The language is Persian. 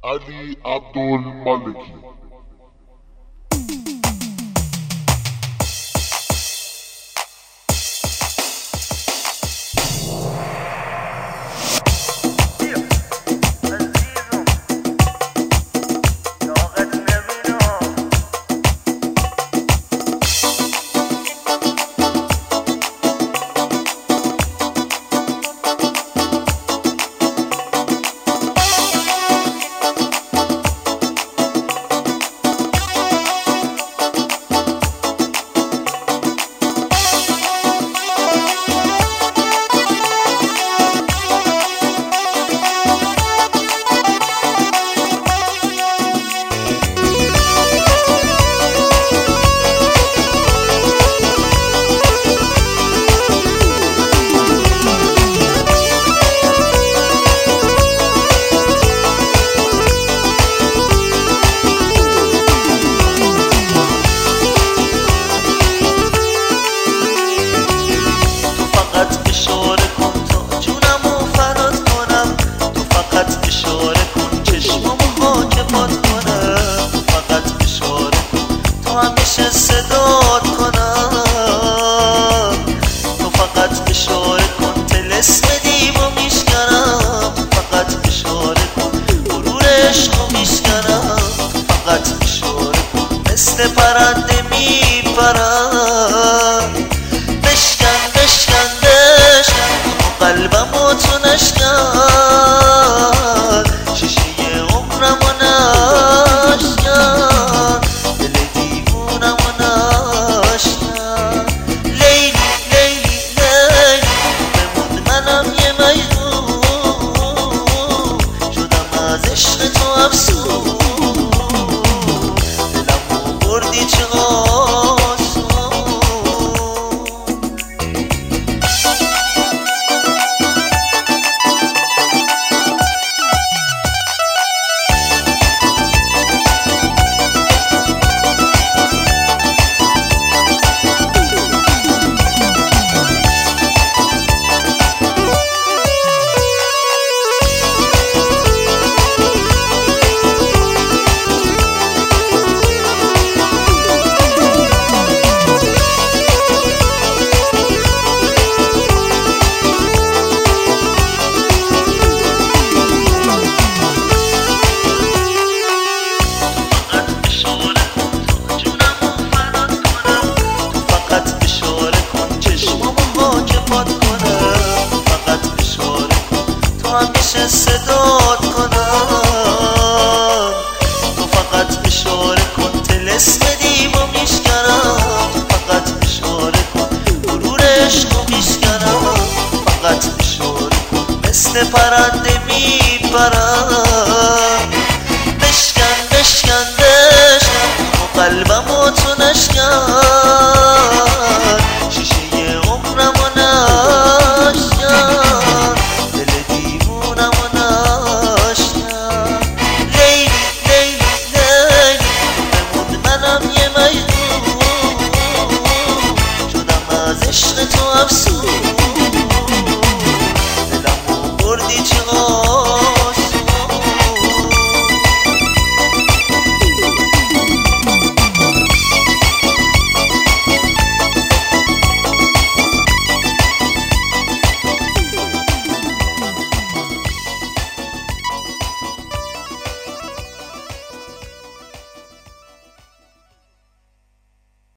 علی عبدالمالکی. صدات کنم تو فقط اشاره کن طلسم دیو میشکنم فقط اشاره کن غرور عشقو میشکنم فقط اشاره کن مثل پرنده میپرم بشکن بشکن بشکن قلبمو تو نشکن شیشه عمرمو نشکن دل دیوونمو نشکن لیلی لیلی لیلی بموند منم یه مجنون شدم از عشق تو افسون دلمو بردی چه همیشه صدات کنم تو فقط اشاره کن طلسم دیو میشکنم فقط اشاره کن غرور عشقو میشکنم فقط اشاره کن مثل پرنده میپرم